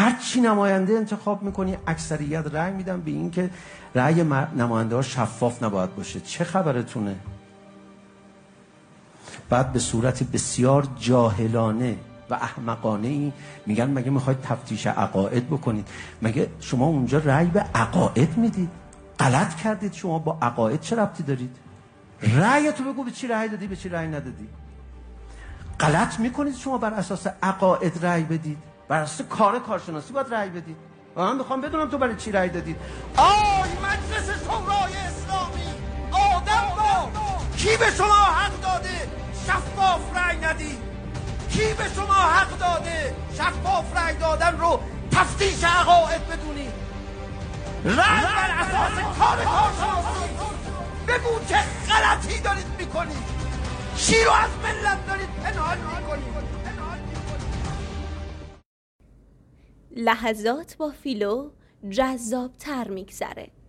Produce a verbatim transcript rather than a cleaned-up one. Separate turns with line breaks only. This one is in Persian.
هر چی نماینده انتخاب میکنی اکثریت رأی میدن به این که رأی نماینده ها شفاف نباید باشه. چه خبرتونه؟ بعد به صورت بسیار جاهلانه و احمقانه ای میگن مگه میخواید تفتیش عقاید بکنید؟ مگه شما اونجا رأی به عقاید میدید؟ غلط کردید. شما با عقاید چه ربطی دارید؟ رأی تو بگو به چی رأی دادی به چی رأی ندادی. غلط میکنید شما بر اساس عقاید رأی بدید، بر اساس کار کارشناسی باید رأی بدید. و من میخوام بدونم تو برای چی رأی دادید. آی مجلس شورای اسلامی آدم با کی به شما حق داده شفاف رأی ندید؟ کی به شما حق داده شفاف رأی دادن رو تفتیش عقاید بدونید؟ رأی بر اساس کار کارشناسی. بگو چه غلطی دارید میکنید، چی رو از ملت دارید پنهان میکنید.
لحظات با فیلو جذاب تر میگذره.